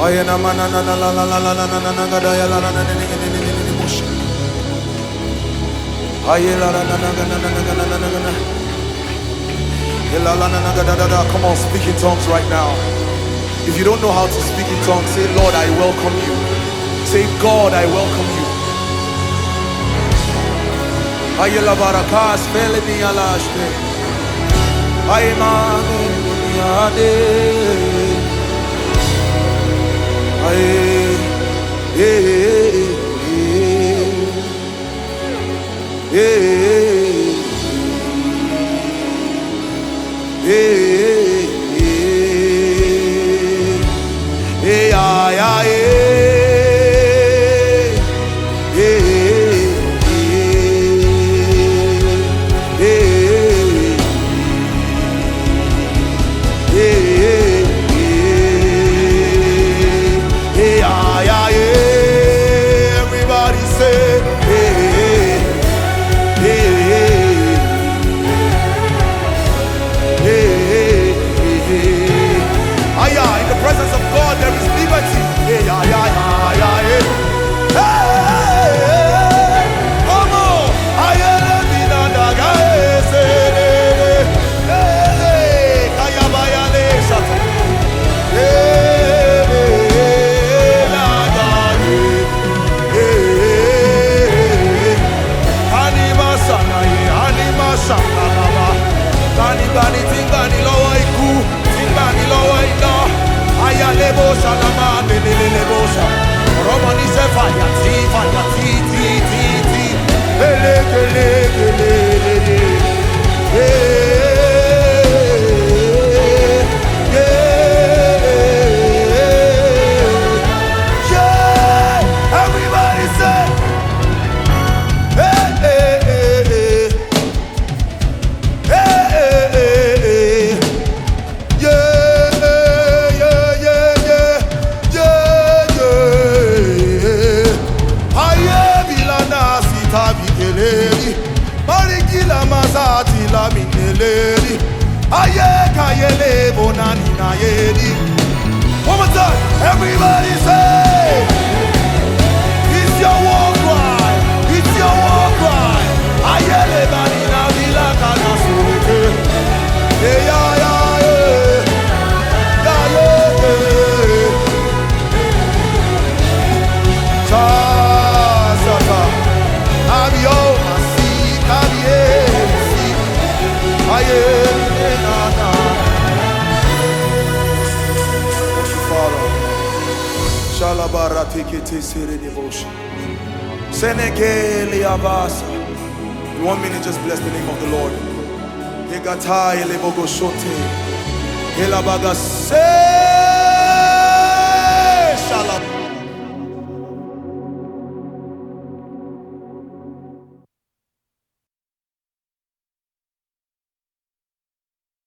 Come on, speak in tongues right now. If you don't know how to speak in tongues, say, Lord, I welcome you. Say, God, I welcome you. Ayela barakas feleni alashte. Aymane yade. Ay everybody say, in the presence of God there is liberty. Come on. Everybody say, one more time, everybody say, it's your war cry, it's your war cry. Ayele banina vila kana surete. In 1 minute, just bless the name of the Lord.